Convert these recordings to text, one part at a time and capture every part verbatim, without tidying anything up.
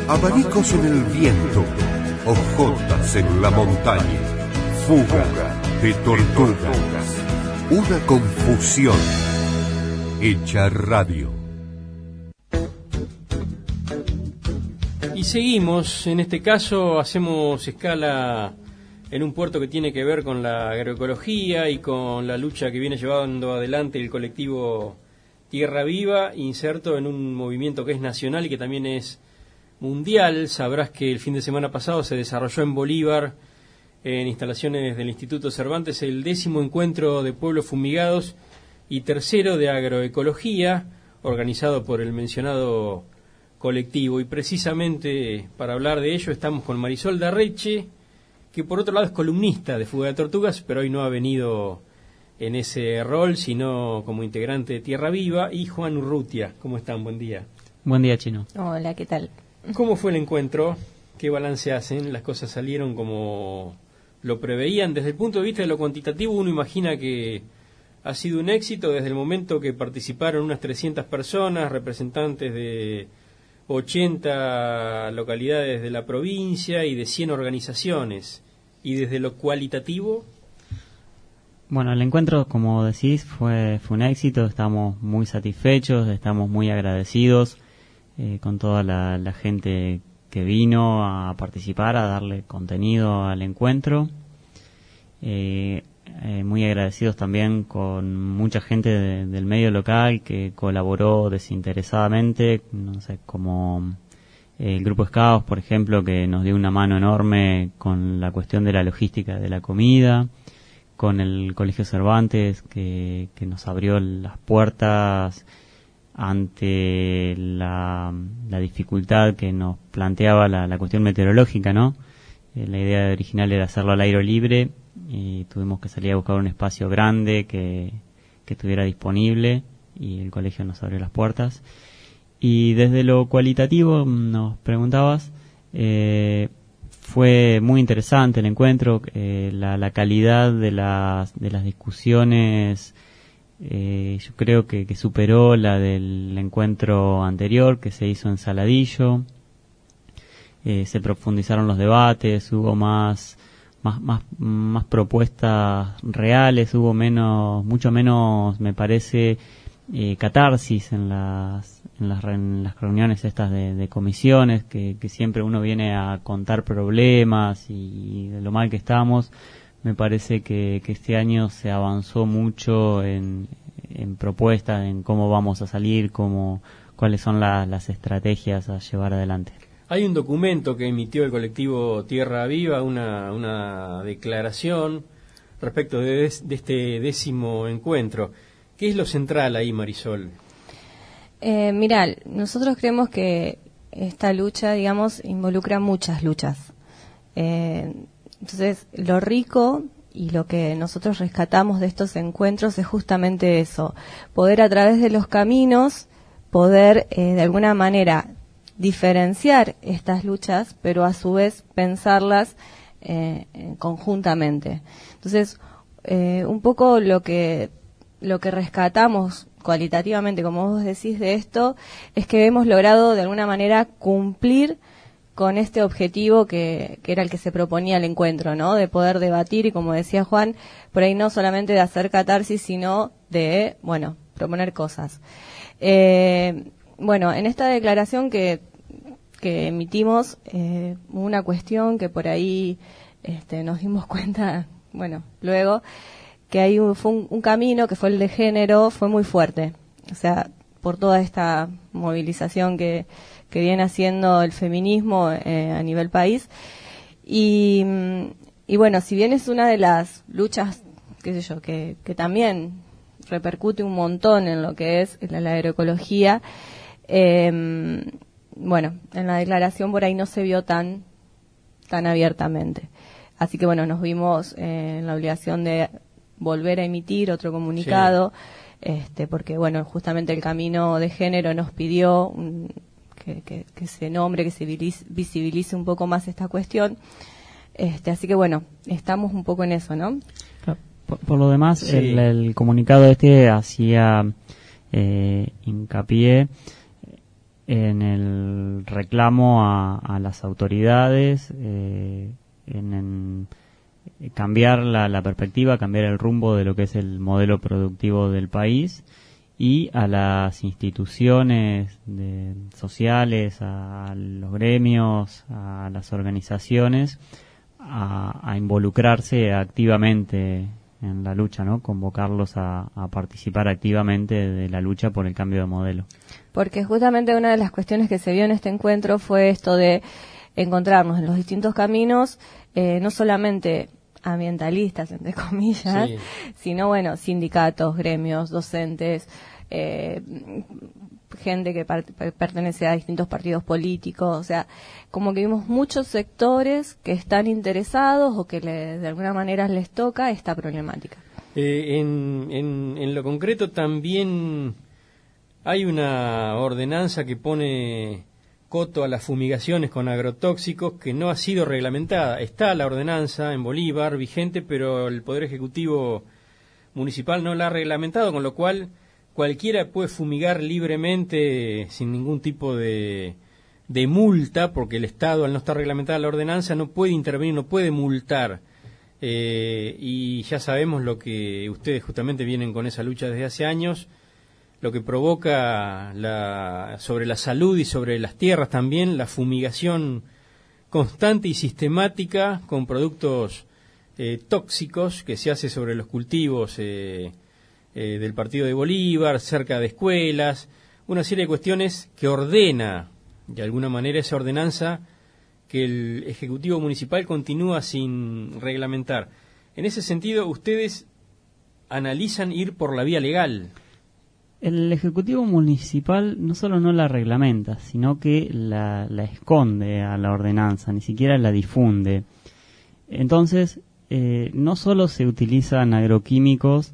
abanicos en el viento, hojotas en la montaña, fuga de tortugas, una confusión hecha radio. Y seguimos, en este caso hacemos escala en un puerto que tiene que ver con la agroecología y con la lucha que viene llevando adelante el colectivo Tierra Viva, inserto en un movimiento que es nacional y que también es mundial. Sabrás que el fin de semana pasado se desarrolló en Bolívar, en instalaciones del Instituto Cervantes, el décimo encuentro de pueblos fumigados y tercero de agroecología, organizado por el mencionado colectivo. Y precisamente para hablar de ello estamos con Marisol Darreche, que por otro lado es columnista de Fuga de Tortugas, pero hoy no ha venido en ese rol, sino como integrante de Tierra Viva, y Juan Urrutia. ¿Cómo están? Buen día. Buen día, Chino. Hola, ¿qué tal? ¿Cómo fue el encuentro? ¿Qué balance hacen? ¿Las cosas salieron como lo preveían? Desde el punto de vista de lo cuantitativo, uno imagina que ha sido un éxito desde el momento que participaron unas trescientas personas, representantes de ochenta localidades de la provincia y de cien organizaciones. ¿Y desde lo cualitativo? Bueno, el encuentro, como decís, fue, fue un éxito. Estamos muy satisfechos, estamos muy agradecidos eh, con toda la, la gente que vino a participar, a darle contenido al encuentro. Eh, eh, muy agradecidos también con mucha gente de, del medio local que colaboró desinteresadamente, no sé, como el Grupo Scouts, por ejemplo, que nos dio una mano enorme con la cuestión de la logística de la comida, con el Colegio Cervantes, que, que nos abrió las puertas ante la, la dificultad que nos planteaba la, la cuestión meteorológica, ¿no? Eh, la idea original era hacerlo al aire libre y tuvimos que salir a buscar un espacio grande que, que estuviera disponible y el colegio nos abrió las puertas. Y desde lo cualitativo, nos preguntabas, eh, fue muy interesante el encuentro, eh, la, la calidad de las, de las discusiones, eh, yo creo que, que superó la del encuentro anterior que se hizo en Saladillo. Eh, se profundizaron los debates, hubo más, más, más, más propuestas reales, hubo menos, mucho menos, me parece, eh, catarsis en las, en las, en las reuniones estas de, de comisiones, que, que siempre uno viene a contar problemas y de lo mal que estamos. Me parece que, que este año se avanzó mucho en, en propuestas, en cómo vamos a salir, cómo, cuáles son la, las estrategias a llevar adelante. Hay un documento que emitió el colectivo Tierra Viva, una, una declaración respecto de, de este décimo encuentro. ¿Qué es lo central ahí, Marisol? Eh, mirá, nosotros creemos que esta lucha, digamos, involucra muchas luchas. Eh, entonces, lo rico y lo que nosotros rescatamos de estos encuentros es justamente eso, poder a través de los caminos, poder eh, de alguna manera diferenciar estas luchas, pero a su vez pensarlas eh, conjuntamente. Entonces, eh, un poco lo que lo que rescatamos cualitativamente, como vos decís, de esto, es que hemos logrado de alguna manera cumplir con este objetivo que, que era el que se proponía el encuentro, ¿no? De poder debatir y, como decía Juan, por ahí no solamente de hacer catarsis, sino de, bueno, proponer cosas. Eh, Bueno, en esta declaración que, que emitimos, eh, una cuestión que por ahí este, nos dimos cuenta, bueno, luego, que hay un, fue un, un camino que fue el de género, fue muy fuerte. O sea, por toda esta movilización que, que viene haciendo el feminismo eh, a nivel país. Y, y bueno, si bien es una de las luchas, qué sé yo, que, que también repercute un montón en lo que es la, la agroecología, Eh, bueno, en la declaración por ahí no se vio tan tan abiertamente. Así que bueno, nos vimos eh, en la obligación de volver a emitir otro comunicado, sí. este porque bueno, justamente el Camino de Género nos pidió un, que, que, que se nombre, que se visibilice un poco más esta cuestión. Este, así que bueno, estamos un poco en eso, ¿no? Por, por lo demás, sí. el, el comunicado este hacía eh, hincapié en el reclamo a, a las autoridades, eh, en, en cambiar la, la perspectiva, cambiar el rumbo de lo que es el modelo productivo del país, y a las instituciones de, sociales, a los gremios, a las organizaciones, a, a involucrarse activamente en la lucha, ¿no? Convocarlos a, a participar activamente de la lucha por el cambio de modelo. Porque justamente una de las cuestiones que se vio en este encuentro fue esto de encontrarnos en los distintos caminos, eh, no solamente ambientalistas, entre comillas, sí, sino, bueno, sindicatos, gremios, docentes, eh, gente que par- pertenece a distintos partidos políticos, o sea, como que vimos muchos sectores que están interesados o que le, de alguna manera les toca esta problemática. Eh, en, en, en lo concreto también hay una ordenanza que pone coto a las fumigaciones con agrotóxicos que no ha sido reglamentada. Está la ordenanza en Bolívar vigente, pero el Poder Ejecutivo Municipal no la ha reglamentado, con lo cual cualquiera puede fumigar libremente sin ningún tipo de, de multa, porque el Estado, al no estar reglamentada la ordenanza, no puede intervenir, no puede multar. Eh, y ya sabemos lo que ustedes justamente vienen con esa lucha desde hace años, lo que provoca la, sobre la salud y sobre las tierras también, la fumigación constante y sistemática con productos eh, tóxicos que se hace sobre los cultivos eh, eh, del partido de Bolívar, cerca de escuelas, una serie de cuestiones que ordena de alguna manera esa ordenanza que el Ejecutivo Municipal continúa sin reglamentar. En ese sentido, ustedes analizan ir por la vía legal. El Ejecutivo Municipal no solo no la reglamenta, sino que la, la esconde a la ordenanza, ni siquiera la difunde. Entonces, eh, no solo se utilizan agroquímicos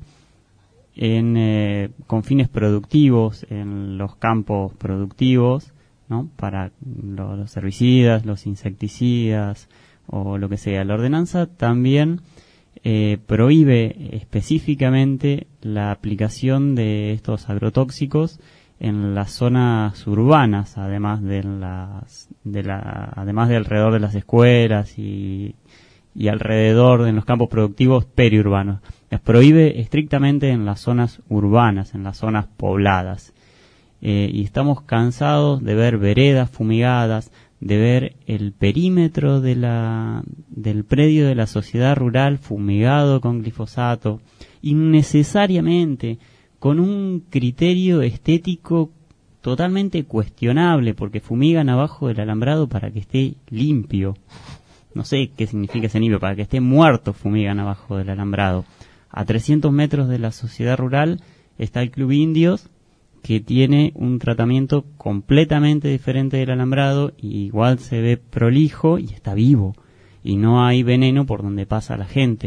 en, eh, con fines productivos en los campos productivos, ¿no? Para lo, los herbicidas, los insecticidas o lo que sea. La ordenanza también Eh, prohíbe específicamente la aplicación de estos agrotóxicos en las zonas urbanas, además de las, de la, además de alrededor de las escuelas y, y alrededor de los campos productivos periurbanos. Las prohíbe estrictamente en las zonas urbanas, en las zonas pobladas. Eh, y estamos cansados de ver veredas fumigadas, de ver el perímetro de la, del predio de la sociedad rural fumigado con glifosato, innecesariamente, con un criterio estético totalmente cuestionable, porque fumigan abajo del alambrado para que esté limpio. No sé qué significa ese limpio, para que esté muerto fumigan abajo del alambrado. A trescientos metros de la sociedad rural está el Club Indios, que tiene un tratamiento completamente diferente del alambrado, y igual se ve prolijo y está vivo, y no hay veneno por donde pasa la gente.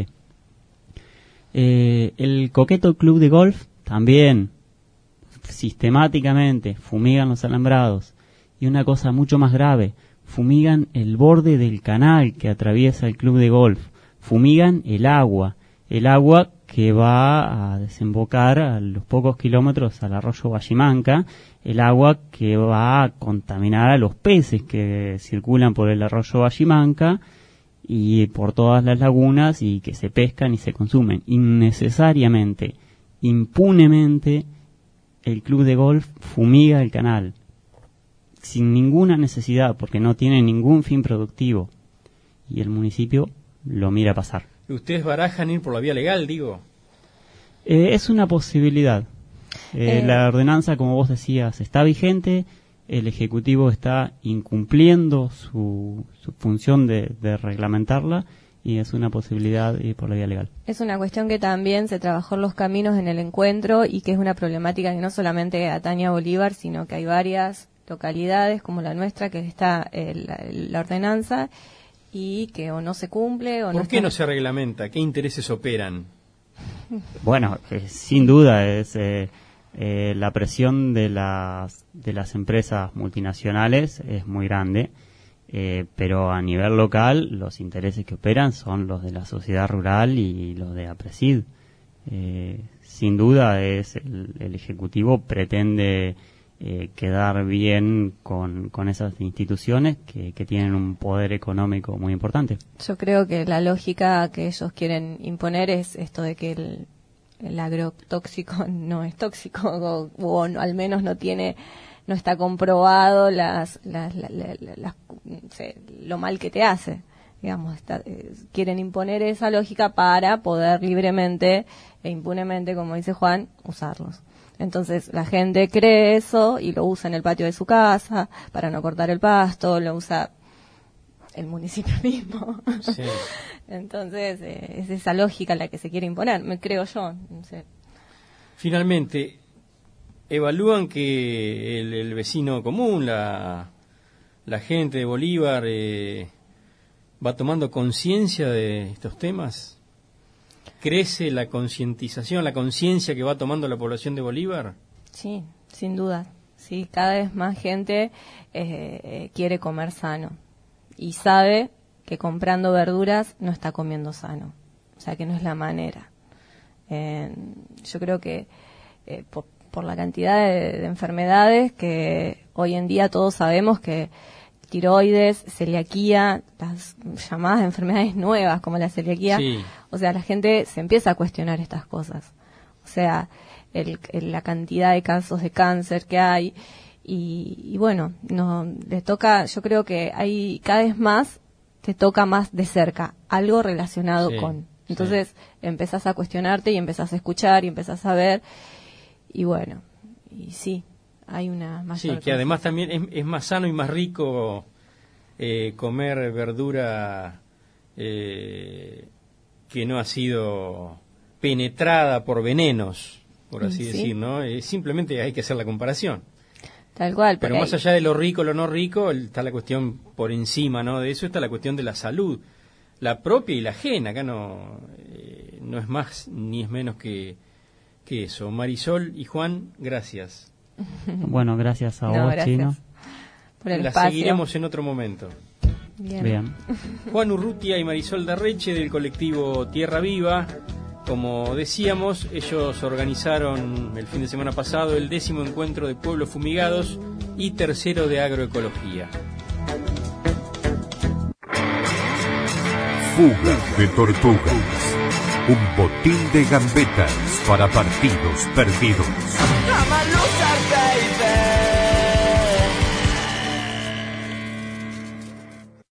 Eh, el coqueto Club de Golf también, sistemáticamente, fumigan los alambrados. Y una cosa mucho más grave, fumigan el borde del canal que atraviesa el Club de Golf, fumigan el agua, el agua que va a desembocar a los pocos kilómetros al arroyo Vallimanca, el agua que va a contaminar a los peces que circulan por el arroyo Vallimanca y por todas las lagunas y que se pescan y se consumen. Innecesariamente, impunemente, el Club de Golf fumiga el canal, sin ninguna necesidad, porque no tiene ningún fin productivo, y el municipio lo mira pasar. ¿Ustedes barajan ir por la vía legal, digo? Eh, es una posibilidad. Eh, eh. La ordenanza, como vos decías, está vigente. El Ejecutivo está incumpliendo su, su función de, de reglamentarla, y es una posibilidad ir por la vía legal. Es una cuestión que también se trabajó en los caminos en el encuentro, y que es una problemática que no solamente atañe a Bolívar, sino que hay varias localidades como la nuestra que está eh, la, la ordenanza, y que o no se cumple o no. ¿Por qué no se reglamenta? ¿Qué intereses operan? Bueno, eh, sin duda es eh, eh, la presión de las de las empresas multinacionales es muy grande, eh, pero a nivel local los intereses que operan son los de la sociedad rural y los de APRESID. Eh, sin duda es el, el Ejecutivo pretende eh, quedar bien con, con esas instituciones que, que tienen un poder económico muy importante. Yo creo que la lógica que ellos quieren imponer es esto de que el, el agrotóxico no es tóxico, o, o no, al menos no tiene, no está comprobado las, las, las, las, las, no sé, lo mal que te hace. Digamos, está, eh, quieren imponer esa lógica para poder libremente e impunemente, como dice Juan, usarlos. Entonces la gente cree eso y lo usa en el patio de su casa para no cortar el pasto, lo usa el municipio mismo. Sí. Entonces eh, es esa lógica la que se quiere imponer, me creo yo. No sé. Finalmente, evalúan que el, el vecino común, la, la gente de Bolívar, eh, va tomando conciencia de estos temas. ¿Crece la concientización, la conciencia que va tomando la población de Bolívar? Sí, sin duda. Sí, cada vez más gente eh, quiere comer sano y sabe que comprando verduras no está comiendo sano, o sea que no es la manera. Eh, yo creo que eh, por, por la cantidad de, de enfermedades que hoy en día todos sabemos que tiroides, celiaquía, las llamadas enfermedades nuevas como la celiaquía, sí. O sea, la gente se empieza a cuestionar estas cosas. O sea, el, el, la cantidad de casos de cáncer que hay y, y bueno, no le toca, yo creo que hay cada vez más te toca más de cerca algo relacionado sí, con. Entonces, sí. empezás a cuestionarte y empezás a escuchar y empezás a ver y bueno, y sí. Hay una mayor sí, que además también es, es más sano y más rico eh, comer verdura eh, que no ha sido penetrada por venenos, por así sí. decir, ¿no? Eh, simplemente hay que hacer la comparación. Tal cual. Pero más allá de lo rico o lo no rico, está la cuestión por encima, ¿no? De eso está la cuestión de la salud, la propia y la ajena. Acá no, eh, no es más ni es menos que, que eso. Marisol y Juan, gracias. Bueno, gracias a no, vos, gracias Chino. por el La espacio. seguiremos en otro momento. Bien. Bien. Juan Urrutia y Marisol Darreche del colectivo Tierra Viva. Como decíamos, ellos organizaron el fin de semana pasado el décimo encuentro de pueblos fumigados y tercero de agroecología. Fuga de tortugas. Un botín de gambetas para partidos perdidos. I'm a loser, baby.